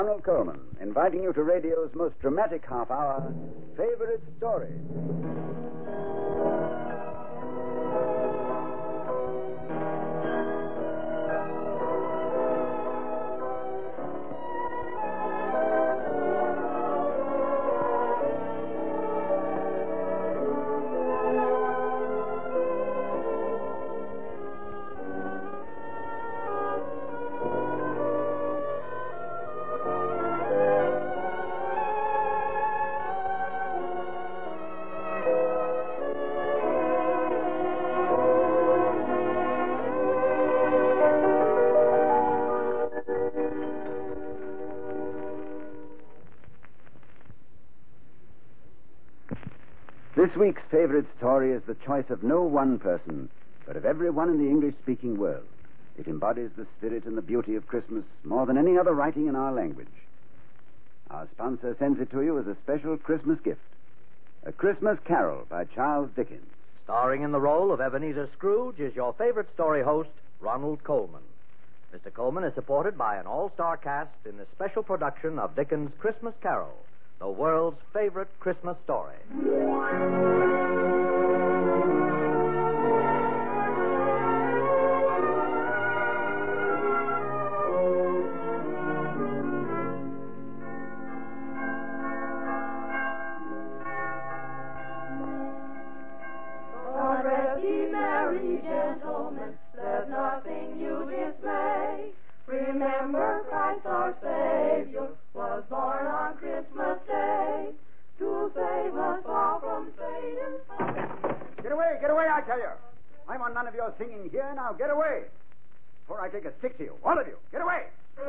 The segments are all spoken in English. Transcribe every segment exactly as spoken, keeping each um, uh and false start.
Ronald Coleman, inviting you to radio's most dramatic half hour, Favorite Stories. This week's favorite story is the choice of no one person, but of everyone in the English-speaking world. It embodies the spirit and the beauty of Christmas more than any other writing in our language. Our sponsor sends it to you as a special Christmas gift. A Christmas Carol by Charles Dickens. Starring in the role of Ebenezer Scrooge is your favorite story host, Ronald Coleman. Mister Coleman is supported by an all-star cast in this special production of Dickens' Christmas Carol, the world's favorite Christmas story. God rest ye merry gentlemen, let nothing you dismay. Remember Christ our Savior was born on Christmas Day to save us all from Satan. Get away, get away, I tell you. I want none of your singing here. Now get away. Before I take a stick to you, all of you, get away.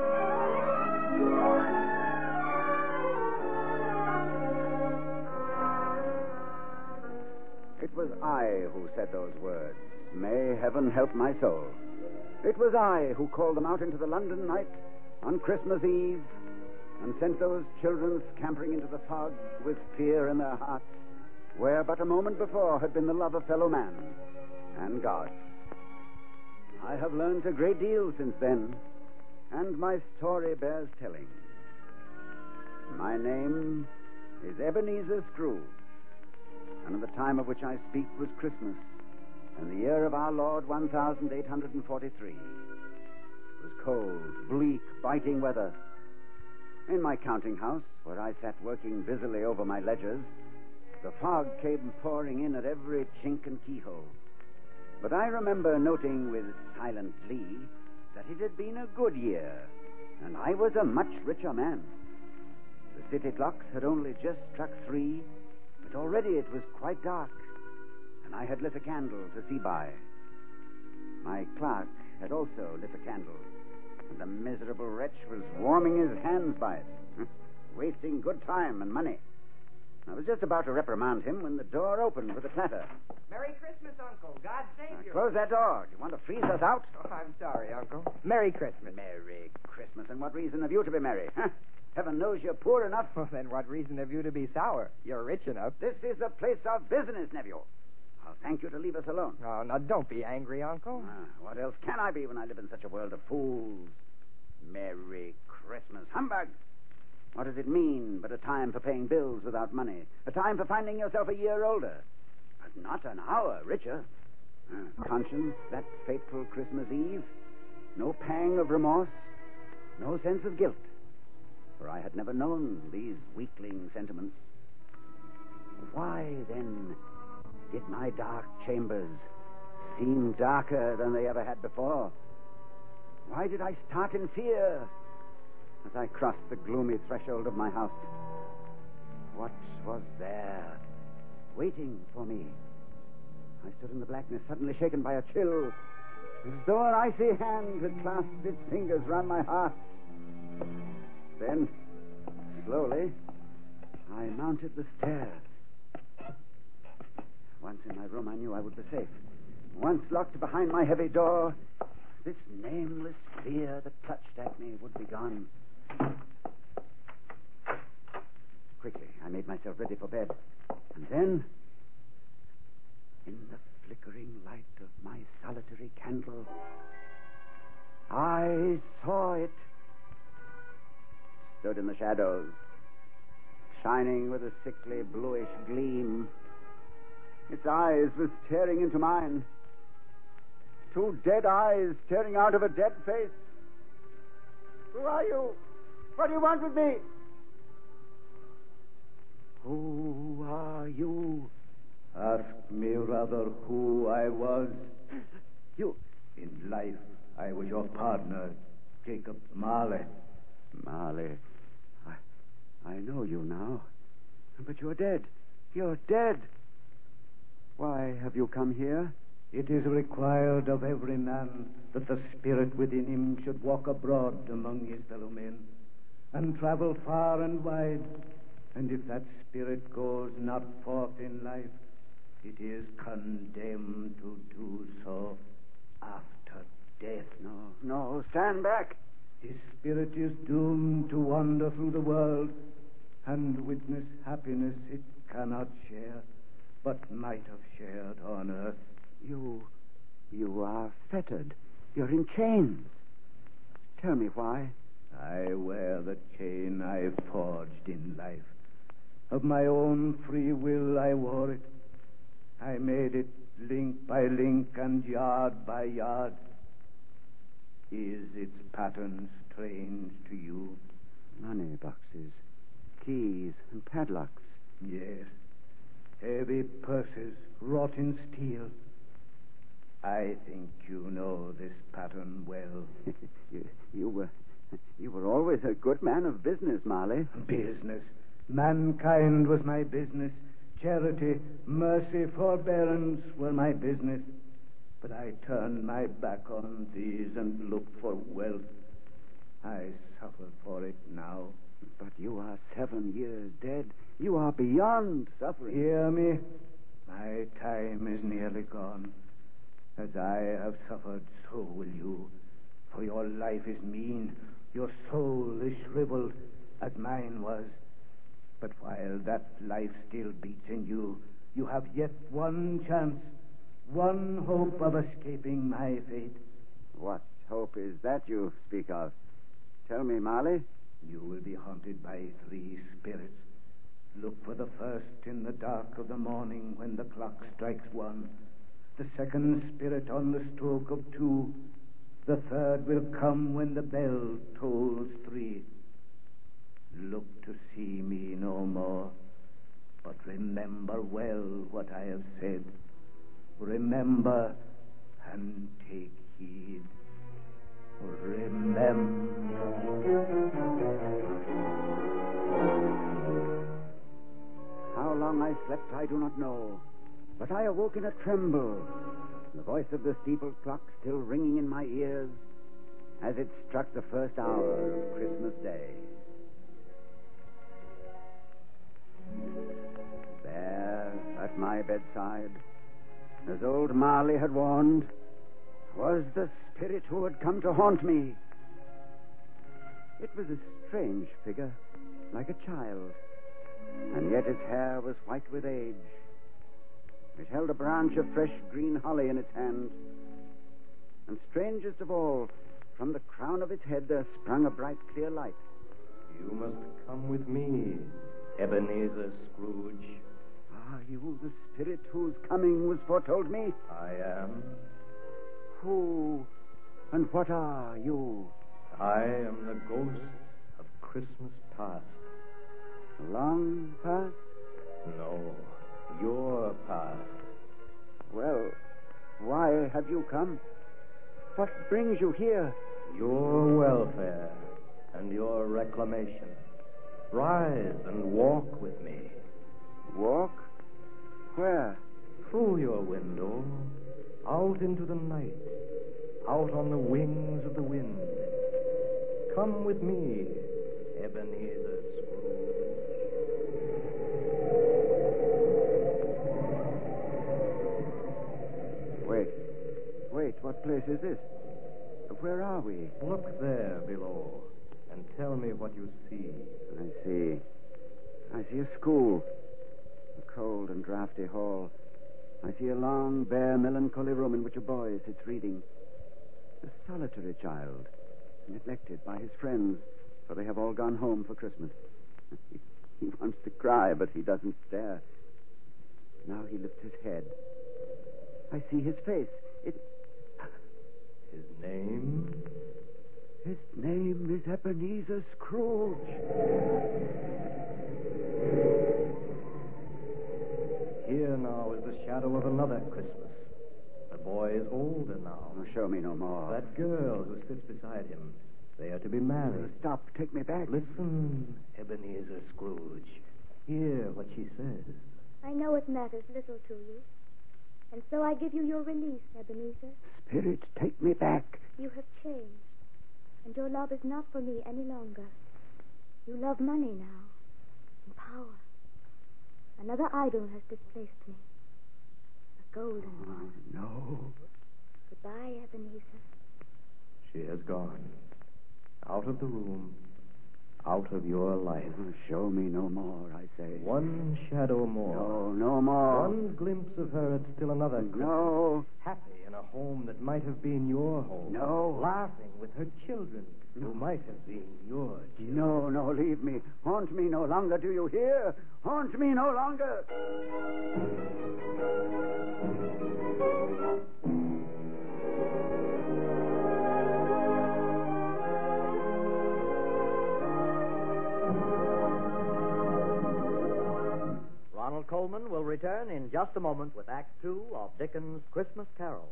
It was I who said those words. May heaven help my soul. It was I who called them out into the London night on Christmas Eve and sent those children scampering into the fog with fear in their hearts, where but a moment before had been the love of fellow man and God. I have learned a great deal since then, and my story bears telling. My name is Ebenezer Scrooge, and at the time of which I speak was Christmas, in the year of our Lord, one thousand eight hundred forty-three. It was cold, bleak, biting weather. In my counting house, where I sat working busily over my ledgers, the fog came pouring in at every chink and keyhole. But I remember noting with silent glee that it had been a good year, and I was a much richer man. The city clocks had only just struck three, but already it was quite dark, and I had lit a candle to see by. My clerk had also lit a candle, and the miserable wretch was warming his hands by it, wasting good time and money. I was just about to reprimand him when the door opened with a clatter. Merry Christmas, Uncle. God save Now, you. close that door. Do you want to freeze us out? Oh, I'm sorry, Uncle. Merry Christmas. Merry Christmas. And what reason have you to be merry? Huh? Heaven knows you're poor enough. Well, then what reason have you to be sour? You're rich enough. This is a place of business, nephew. I'll thank you to leave us alone. Oh, now don't be angry, Uncle. Ah, what else can I be when I live in such a world of fools? Merry Christmas. Humbug! What does it mean but a time for paying bills without money? A time for finding yourself a year older, but not an hour richer. Ah, conscience, that fateful Christmas Eve. No pang of remorse, no sense of guilt, for I had never known these weakling sentiments. Why, then, did my dark chambers seem darker than they ever had before? Why did I start in fear as I crossed the gloomy threshold of my house? What was there waiting for me? I stood in the blackness, suddenly shaken by a chill, as though an icy hand had clasped its fingers round my heart. Then, slowly, I mounted the stairs. Once in my room, I knew I would be safe. Once locked behind my heavy door, this nameless fear that clutched at me would be gone. Quickly, I made myself ready for bed. And then, in the flickering light of my solitary candle, I saw it. stood in the shadows, shining with a sickly bluish gleam. Its eyes were staring into mine. Two dead eyes staring out of a dead face. Who are you? What do you want with me? Who are you? Ask me rather who I was. You... In life, I was your partner, Jacob Marley. Marley. I, I know you now. But you're dead. You're dead. Why have you come here? It is required of every man that the spirit within him should walk abroad among his fellow men and travel far and wide. And if that spirit goes not forth in life, it is condemned to do so after death. No, no, stand back. His spirit is doomed to wander through the world and witness happiness it cannot share, but might have shared on earth. You, you are fettered. You're in chains. Tell me why. I wear the chain I forged in life. Of my own free will I wore it. I made it link by link and yard by yard. Is its pattern strange to you? Money boxes, keys, and padlocks. Yes. Heavy purses wrought in steel. I think you know this pattern well. you, you were you were always a good man of business, Marley. Business. Mankind was my business. Charity, mercy, forbearance were my business. But I turned my back on these and looked for wealth. I suffer for it now. But you are seven years dead. You are beyond suffering. Hear me. My time is nearly gone. As I have suffered, so will you. For your life is mean. Your soul is shriveled, as mine was. But while that life still beats in you, you have yet one chance, one hope of escaping my fate. What hope is that you speak of? Tell me, Marley. You will be haunted by three spirits. Look for the first in the dark of the morning when the clock strikes one. The second spirit on the stroke of two. The third will come when the bell tolls three. Look to see me no more, but remember well what I have said. Remember and take heed. Remember. How long I slept, I do not know, but I awoke in a tremble, the voice of the steeple clock still ringing in my ears as it struck the first hour of Christmas Day. There, at my bedside, as old Marley had warned, was the spirit who had come to haunt me. It was a strange figure, like a child, and yet its hair was white with age. It held a branch of fresh green holly in its hand, and strangest of all, from the crown of its head there sprung a bright, clear light. You must come with me, Ebenezer Scrooge. Are you the spirit whose coming was foretold me? I am. Who and what are you? I am the ghost of Christmas past. Long past? No, your past. Well, why have you come? What brings you here? Your welfare and your reclamation. Rise and walk with me. Walk? Where? Through your window, out into the night, out on the wings of the wind. Come with me, Ebenezer Scrooge. Wait. Wait, what place is this? Where are we? Look there below and tell me what you see. I see. I see a school. A cold and draughty hall. I see a long, bare, melancholy room in which a boy sits reading. A solitary child, neglected by his friends, for they have all gone home for Christmas. He wants to cry, but he doesn't dare. Now he lifts his head. I see his face. It... His name? His name is Ebenezer Scrooge. Here now is the shadow of another Christmas. The boy is older now. Oh, show me no more. That girl who sits beside him, they are to be married. Oh, stop. Take me back. Listen, Ebenezer Scrooge. Hear what she says. I know it matters little to you. And so I give you your release, Ebenezer. Spirit, take me back. You have changed. And your love is not for me any longer. You love money now. And power. Another idol has displaced me. A golden Oh, one. no. Goodbye, Ebenezer. She has gone. Out of the room. Out of your life. Oh, show me no more, I say. One shadow more. No, no more. One glimpse of her at still another Christmas. No. Happy in a home that might have been your home. No. Laughing with her children who might have been your children. No, no, leave me. Haunt me no longer, do you hear? Haunt me no longer. Ronald Coleman will return in just a moment with Act Two of Dickens' Christmas Carol.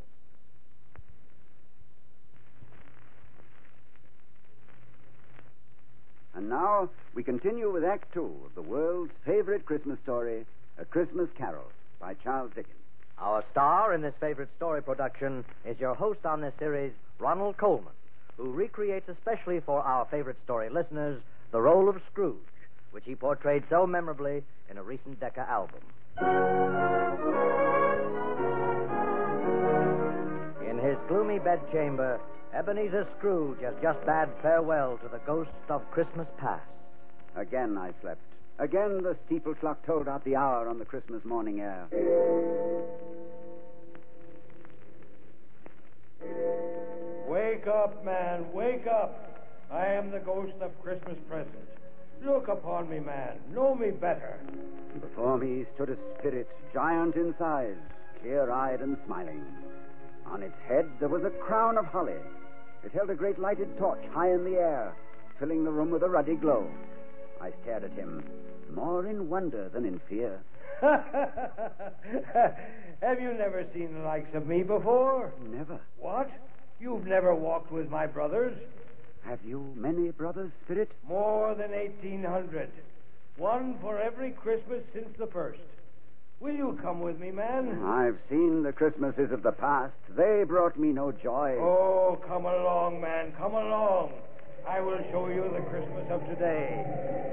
And now we continue with Act Two of the world's favorite Christmas story, A Christmas Carol, by Charles Dickens. Our star in this favorite story production is your host on this series, Ronald Coleman, who recreates especially for our favorite story listeners the role of Scrooge, which he portrayed so memorably in a recent Decca album. In his gloomy bedchamber, Ebenezer Scrooge has just bade farewell to the ghost of Christmas past. Again I slept. Again the steeple clock told out the hour on the Christmas morning air. Wake up, man, wake up. I am the ghost of Christmas present. Look upon me, man. Know me better. Before me stood a spirit, giant in size, clear-eyed and smiling. On its head there was a crown of holly. It held a great lighted torch high in the air, filling the room with a ruddy glow. I stared at him, more in wonder than in fear. Have you never seen the likes of me before? Never. What? You've never walked with my brothers? Have you many brothers, Spirit? More than eighteen hundred. One for every Christmas since the first. Will you come with me, man? I've seen the Christmases of the past. They brought me no joy. Oh, come along, man, come along. I will show you the Christmas of today.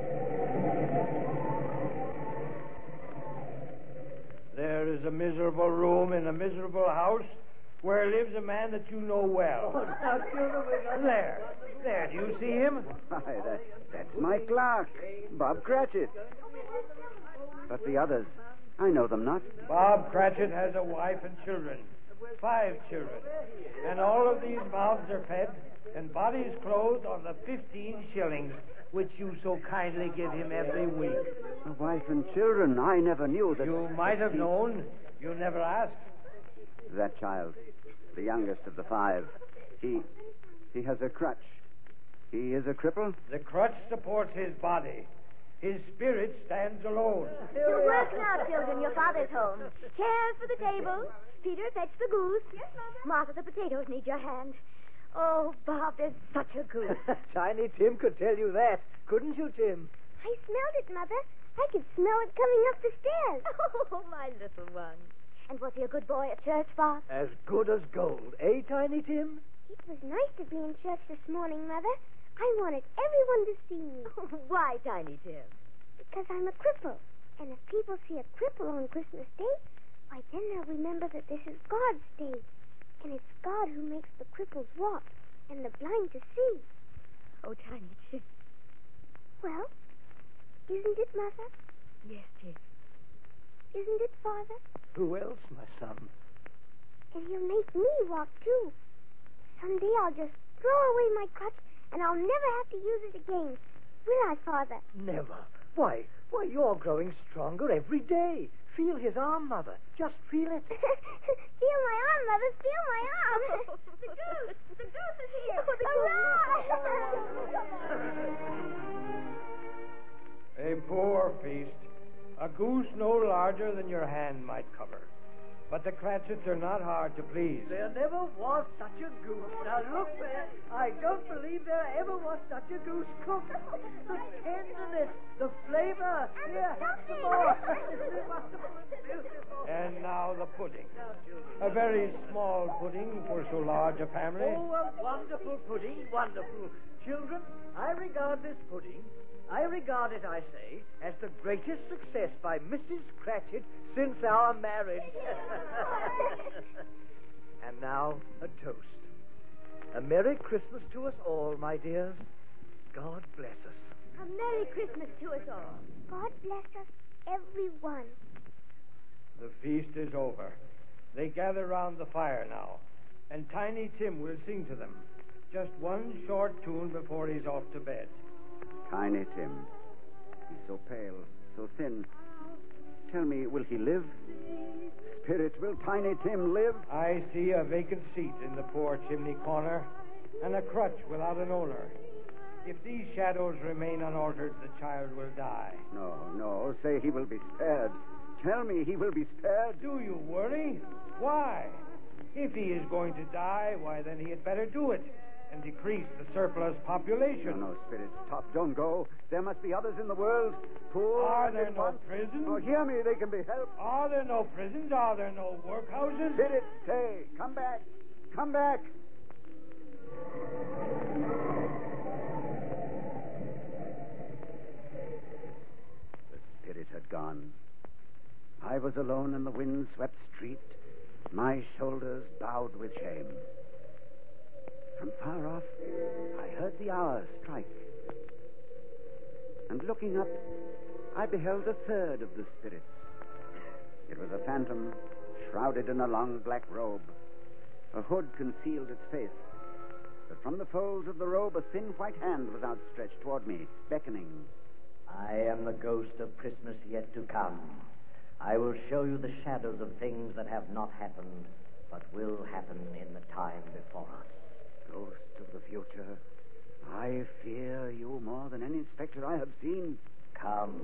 There is a miserable room in a miserable house where lives a man that you know well. There. There, do you see him? Why, that, that's my clerk, Bob Cratchit. But the others, I know them not. Bob Cratchit has a wife and children. Five children. And all of these mouths are fed and bodies clothed on the fifteen shillings which you so kindly give him every week. A wife and children, I never knew that... You might have known. You never asked. That child, the youngest of the five, he... he has a crutch. He is a cripple? The crutch supports his body. His spirit stands alone. To work now, children. Your father's home. Chairs for the table. Peter, fetch the goose. Yes, Mother. Martha, the potatoes need your hand. Oh, Bob, there's such a goose. Tiny Tim could tell you that. Couldn't you, Tim? I smelled it, Mother. I could smell it coming up the stairs. Oh, my little one. And was he a good boy at church, Bob? As good as gold. Eh, Tiny Tim? It was nice to be in church this morning, Mother. I wanted everyone to see me. Why, Tiny Tim? Because I'm a cripple. And if people see a cripple on Christmas Day, why, then they'll remember that this is God's day. And it's God who makes the cripples walk and the blind to see. Oh, Tiny Tim. Well, isn't it, Mother? Yes, Tim. Isn't it, Father? Who else, my son? And he'll make me walk, too. Someday I'll just throw away my crutch and I'll never have to use it again. Will I, Father? Never. Why, why, you're growing stronger every day. Feel his arm, Mother. Just feel it. Feel my arm, Mother. Feel my arm. The goose. The goose is here. Hurrah! A poor feast. A goose no larger than your hand might cover. But the Cratchits are not hard to please. There never was such a goose. Now look there. I don't believe there ever was such a goose cooked. The tenderness, the flavor. And Here, the stuffing. some more. It's wonderful and beautiful. And now the pudding. A very small pudding for so large a family. Oh, a wonderful pudding, wonderful. Children, I regard this pudding, I regard it, I say, as the greatest success by Missus Cratchit since our marriage. And now, a toast. A Merry Christmas to us all, my dears. God bless us. A Merry Christmas to us all. God bless us, everyone. The feast is over. They gather round the fire now, and Tiny Tim will sing to them. Just one short tune before he's off to bed. Tiny Tim. He's so pale, so thin. Tell me, will he live? Spirit, will Tiny Tim live? I see a vacant seat in the poor chimney corner, and a crutch without an owner. If these shadows remain unaltered, the child will die. No, no, say he will be spared. Tell me he will be spared. Do you worry? Why? If he is going to die, why, then he had better do it and decrease the surplus population. No, no, Spirit, stop. Don't go. There must be others in the world. Poor. Are there and no want- prisons? Oh, hear me. They can be helped. Are there no prisons? Are there no workhouses? Spirit, stay. Come back. Come back. The Spirit had gone. I was alone in the wind-swept street, my shoulders bowed with shame. From far off, I heard the hour strike. And looking up, I beheld a third of the spirits. It was a phantom, shrouded in a long black robe. A hood concealed its face. But from the folds of the robe, a thin white hand was outstretched toward me, beckoning. I am the ghost of Christmas yet to come. I will show you the shadows of things that have not happened, but will happen in the time before us. Ghost of the future, I fear you more than any specter I have seen. Come.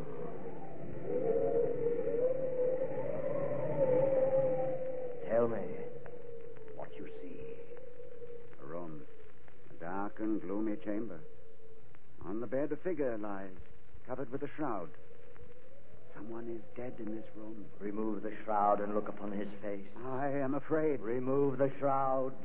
Tell me what you see. A room, a dark and gloomy chamber. On the bed a figure lies, covered with a shroud. Someone is dead in this room. Remove the shroud and look upon his face. I am afraid. Remove the shroud.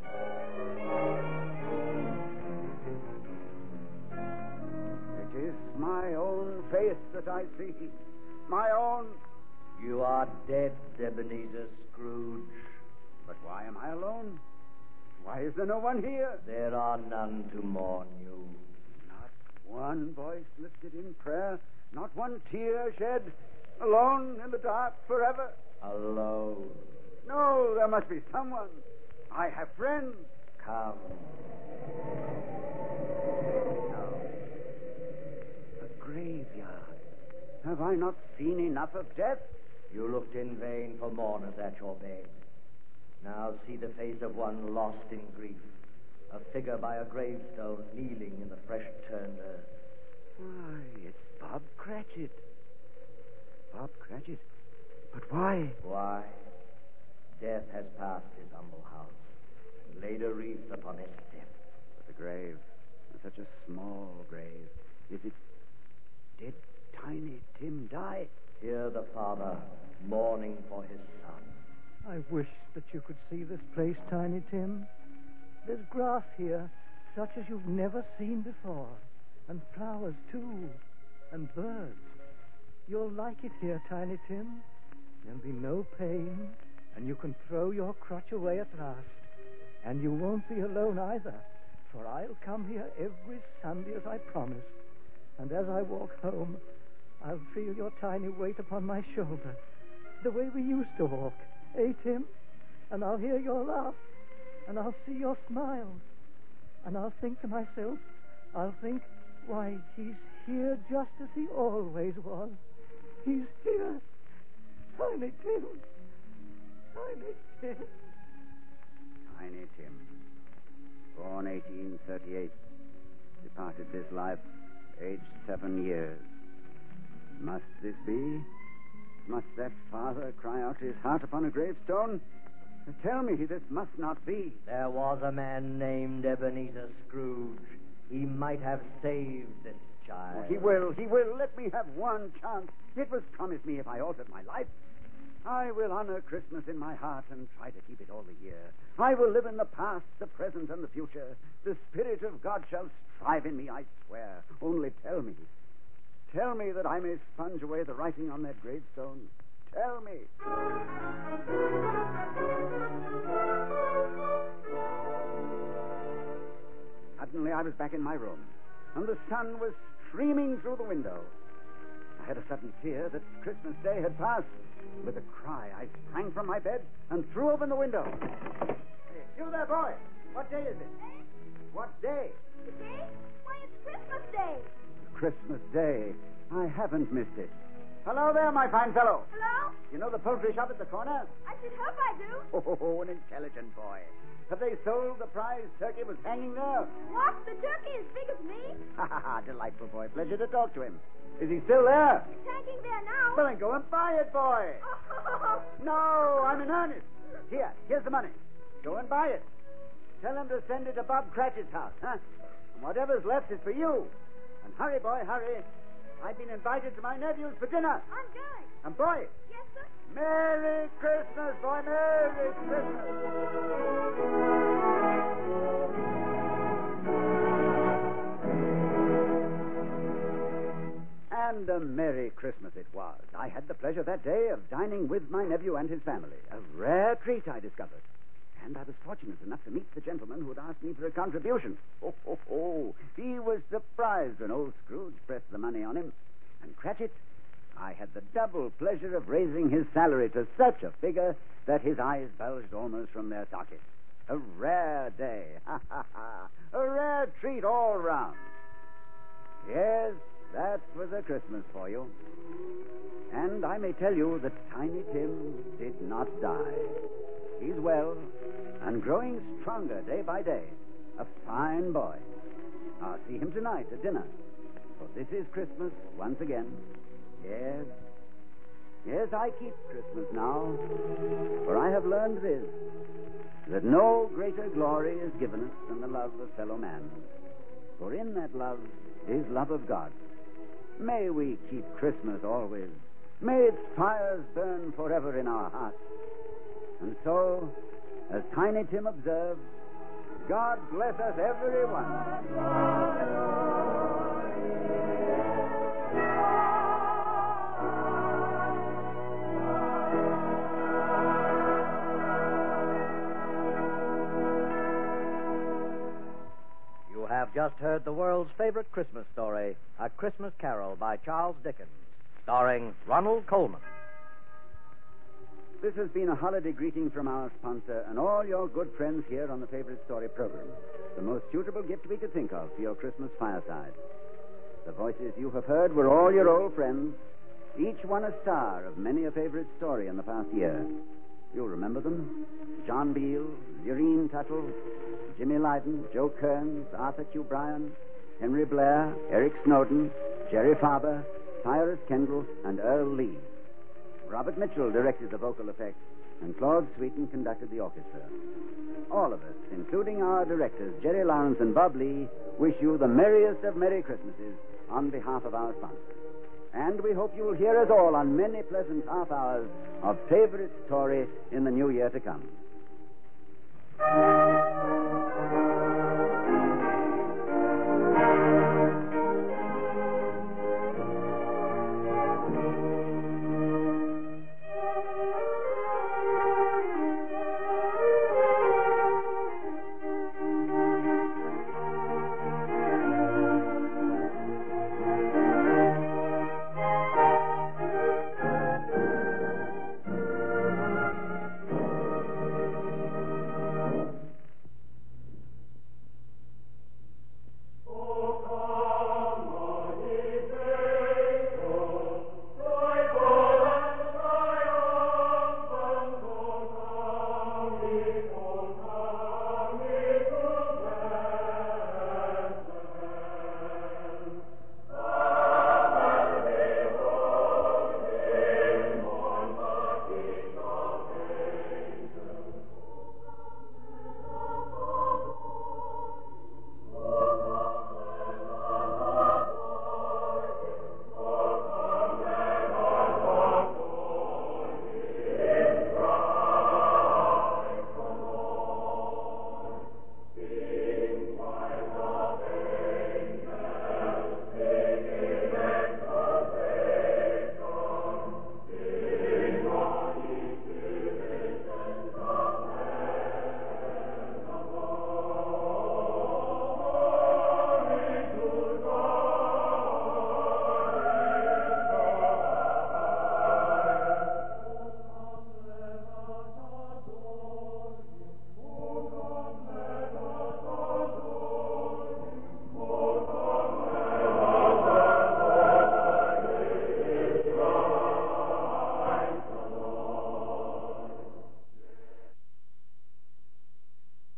It is my own face that I see. My own. You are dead, Ebenezer Scrooge. But why am I alone? Why is there no one here? There are none to mourn you. Not one voice lifted in prayer. Not one tear shed. Alone in the dark forever. Alone. No, there must be someone. I have friends. Come. No. A graveyard. Have I not seen enough of death? You looked in vain for mourners at your bed. Now see the face of one lost in grief. A figure by a gravestone kneeling in the fresh-turned earth. Why, it's Bob Cratchit. Bob Cratchit? But why? Why? Death has passed his humble house and laid a wreath upon his step. But the grave, such a small grave. Is it... Did Tiny Tim die? Here the father, mourning for his son. I wish that you could see this place, Tiny Tim. There's grass here, such as you've never seen before. And flowers, too. And birds. You'll like it here, Tiny Tim. There'll be no pain, and you can throw your crutch away at last. And you won't be alone either, for I'll come here every Sunday as I promised. And as I walk home, I'll feel your tiny weight upon my shoulder, the way we used to walk. Eh, Tim? And I'll hear your laugh, and I'll see your smiles, and I'll think to myself, I'll think, why, he's here just as he always was. He's here. Tiny Tim. Tiny Tim. Tiny Tim. Born eighteen thirty-eight. Departed this life, aged seven years. Must this be? Must that father cry out his heart upon a gravestone? Tell me, this must not be. There was a man named Ebenezer Scrooge. He might have saved this child. Oh, he will, he will. Let me have one chance. It was promised me if I altered my life. I will honor Christmas in my heart and try to keep it all the year. I will live in the past, the present, and the future. The Spirit of God shall strive in me, I swear. Only tell me. Tell me that I may sponge away the writing on that gravestone. Tell me. Suddenly I was back in my room, and the sun was streaming through the window. I had a sudden fear that Christmas Day had passed. With a cry, I sprang from my bed and threw open the window. Hey, you there, boy. What day is it? Eh? What day? Today? Why, it's Christmas Day. Christmas Day. I haven't missed it. Hello there, my fine fellow. Hello? You know the poultry shop at the corner? I should hope I do. Oh, an intelligent boy. Have they sold the prize turkey was hanging there? What? The turkey as big as me? Ha, ha, ha. Delightful boy. Pleasure to talk to him. Is he still there? It's hanging there now. Well, then go and buy it, boy. Oh. No, I'm in earnest. Here, here's the money. Go and buy it. Tell him to send it to Bob Cratchit's house, huh? And whatever's left is for you. And hurry, boy, hurry. I've been invited to my nephew's for dinner. I'm going. And boy, Yes, sir? Merry Christmas, boy, Merry Christmas. And a Merry Christmas it was. I had the pleasure that day of dining with my nephew and his family. A rare treat, I discovered. And I was fortunate enough to meet the gentleman who had asked me for a contribution. Oh, oh, oh. He was surprised when old Scrooge pressed the money on him. And Cratchit, I had the double pleasure of raising his salary to such a figure that his eyes bulged almost from their sockets. A rare day. Ha, ha, ha. A rare treat all round. Yes, that was a Christmas for you. And I may tell you that Tiny Tim did not die. He's well and growing stronger day by day. A fine boy. I'll see him tonight at dinner. For this is Christmas once again. Yes. Yes, I keep Christmas now. For I have learned this, that no greater glory is given us than the love of fellow man. For in that love is love of God. May we keep Christmas always. May its fires burn forever in our hearts. And so, as Tiny Tim observed, God bless us everyone. You have just heard the world's favorite Christmas story, A Christmas Carol by Charles Dickens, starring Ronald Colman. This has been a holiday greeting from our sponsor and all your good friends here on the Favorite Story program. The most suitable gift we could think of for your Christmas fireside. The voices you have heard were all your old friends, each one a star of many a favorite story in the past year. You'll remember them? John Beale, Zerine Tuttle, Jimmy Lydon, Joe Kearns, Arthur Q. Bryan, Henry Blair, Eric Snowden, Jerry Farber, Cyrus Kendall, and Earl Lee. Robert Mitchell directed the vocal effects, and Claude Sweeten conducted the orchestra. All of us, including our directors, Jerry Lawrence and Bob Lee, wish you the merriest of Merry Christmases on behalf of our sponsor. And we hope you will hear us all on many pleasant half hours of Favorite Story in the new year to come.